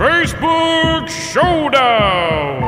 Facebook Showdown!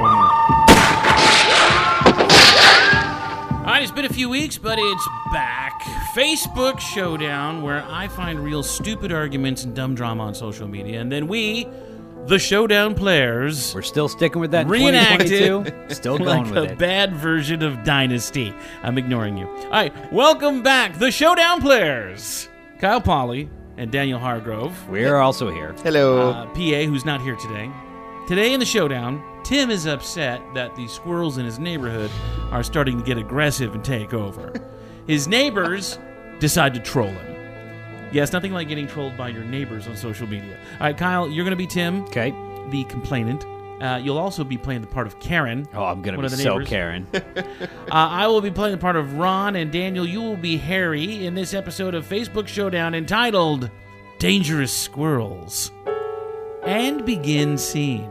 Alright, it's been a few weeks, but it's back. Facebook Showdown, where I find real stupid arguments and dumb drama on social media, and then we, the Showdown players, we're still sticking with that reenact 2022. Still going like with a it. bad version of Dynasty. I'm ignoring you. Alright, welcome back, the Showdown players. Kyle Polly and Daniel Hargrove. We're also here. Hello. PA, who's not here today. Today in the Showdown, Tim is upset that the squirrels in his neighborhood are starting to get aggressive and take over. His neighbors decide to troll him. Yes, nothing like getting trolled by your neighbors on social media. All right, Kyle, you're going to be Tim, Okay. the complainant. You'll also be playing the part of Karen. Oh, I'm going to one be of the so neighbors. Karen. I will be playing the part of Ron, and Daniel, you will be Harry in this episode of Facebook Showdown entitled Dangerous Squirrels. And begin scene.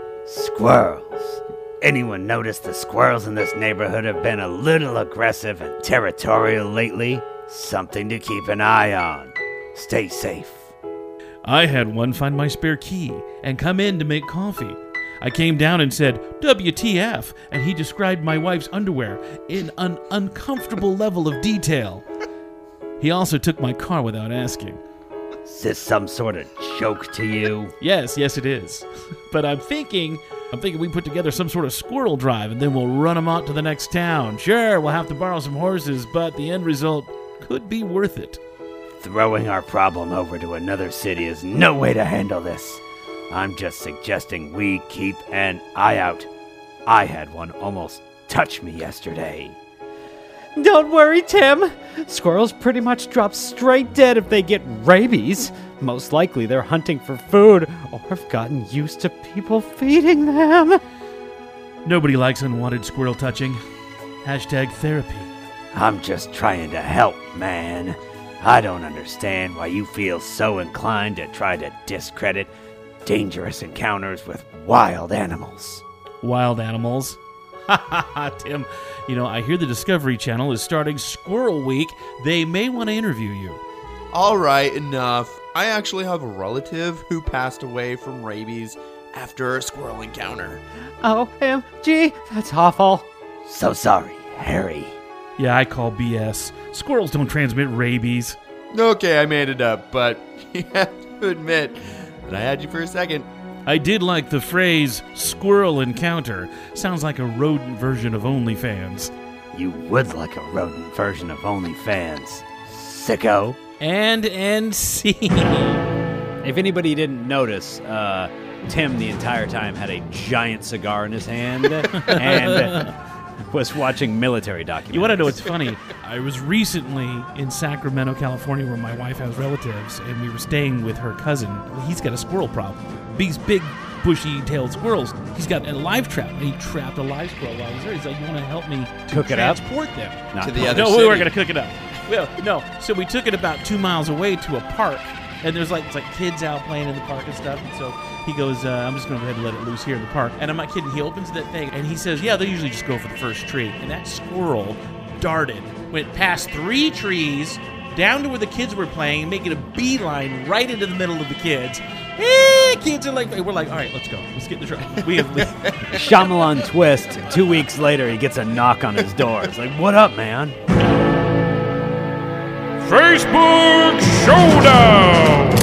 Squirrels. Anyone notice the squirrels in this neighborhood have been a little aggressive and territorial lately? Something to keep an eye on. Stay safe. I had one find my spare key and come in to make coffee. I came down and said, WTF, and he described my wife's underwear in an uncomfortable level of detail. He also took my car without asking. Is this some sort of joke to you? Yes, it is. But I'm thinking we put together some sort of squirrel drive and then we'll run them out to the next town. Sure, we'll have to borrow some horses, but the end result could be worth it. Throwing our problem over to another city is no way to handle this. I'm just suggesting we keep an eye out. I had one almost touch me yesterday. Don't worry, Tim. Squirrels pretty much drop straight dead if they get rabies. Most likely they're hunting for food or have gotten used to people feeding them. Nobody likes unwanted squirrel touching. #therapy. I'm just trying to help, man. I don't understand why you feel so inclined to try to discredit dangerous encounters with wild animals. Wild animals? Ha ha ha, Tim. You know, I hear the Discovery Channel is starting Squirrel Week. They may want to interview you. All right, enough. I actually have a relative who passed away from rabies after a squirrel encounter. OMG, that's awful. So sorry, Harry. Yeah, I call BS. Squirrels don't transmit rabies. Okay, I made it up, but you have to admit that I had you for a second. I did like the phrase squirrel encounter. Sounds like a rodent version of OnlyFans. You would like a rodent version of OnlyFans. Sicko. And end scene. If anybody didn't notice, Tim the entire time had a giant cigar in his hand and was watching military documentaries. You want to know what's funny? I was recently in Sacramento, California, where my wife has relatives, and we were staying with her cousin. He's got a squirrel problem. These big, bushy-tailed squirrels. He's got a live trap, and he trapped a live squirrel while he was there. He's like, you want to help me Cook it up? transport them? Not To the other No, city. we weren't going to cook it up. Well, no. So we took it about 2 miles away to a park, and there's it's like kids out playing in the park and stuff. And so he goes, I'm just going to go ahead and let it loose here in the park. And I'm not kidding. He opens that thing, and he says, yeah, they usually just go for the first tree. And that squirrel darted, went past 3 trees, down to where the kids were playing, making a beeline right into the middle of the kids. Kids are like, we're like, all right, let's go. Let's get in the truck. We have Shyamalan twist. 2 weeks later, he gets a knock on his door. It's like, what up, man? Facebook Showdown!